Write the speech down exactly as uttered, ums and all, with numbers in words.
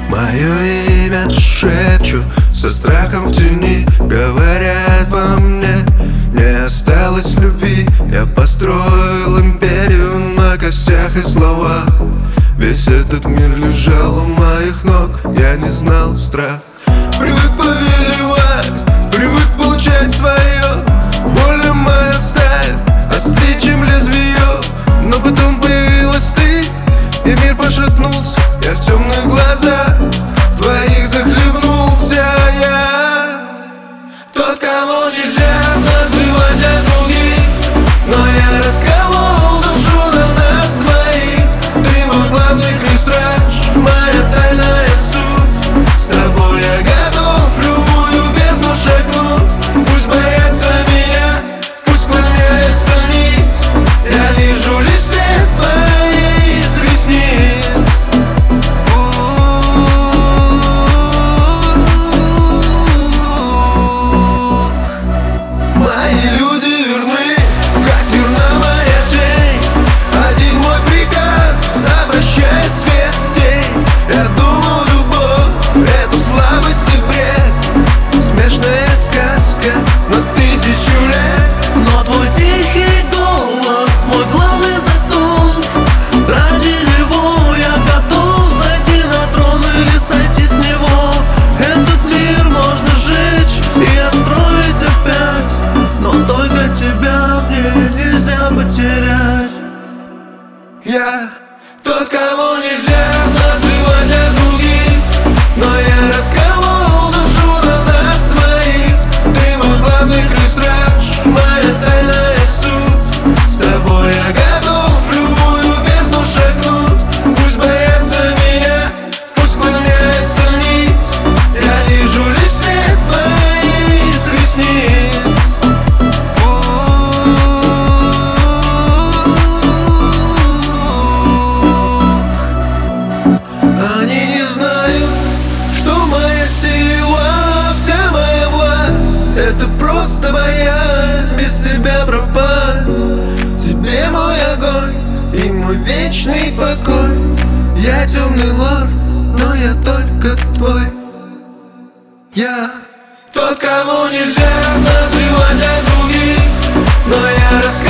Мое имя шепчут со страхом в тени, говорят во мне: не осталось любви. Я построил империю на костях и словах. Весь этот мир лежал у моих ног, я не знал страх. Привык повелевать, привык получать свое. Больно моя сталь, острее, чем лезвие. Но потом появилась ты, и мир пошатнулся. Я в темных глазах твоих захлебнулся. Я тот, кого нельзя называть для других, но я расколол душу на нас двоих. Ты мой главный крик-страж, моя тайная суть. С тобой я готов в любую бездну шагнуть. Пусть боятся меня, пусть склоняются вниз. Я вижу лишь свет твоих ресниц. Мои люди верны, как верна моя тень. Один мой приказ обращает свет в тень. Я думал, любовь — это слабость и бред, смешная сказка на тысячу лет. Но твой тихий голос — мой главный закон. Ради него я готов зайти на трон или сойти с него. Этот мир можно сжечь и отстроить опять, но только тебя мне нельзя потерять. Я тот, кого нельзя называть для других, но я расколол душу на нас двоих. Ты мой главный крик-страж, моя тайная суть. С тобой я готов в любую бездну шагнуть. Пусть боятся меня, пусть склоняются вниз. Я вижу лишь свет твоих ресниц. Они не знают, что моя сила, вся моя власть — это просто боязнь без тебя пропасть. В тебе мой огонь и мой вечный покой. Я темный лорд, но я только твой. Я тот, кого нельзя называть для других, но я раскрываю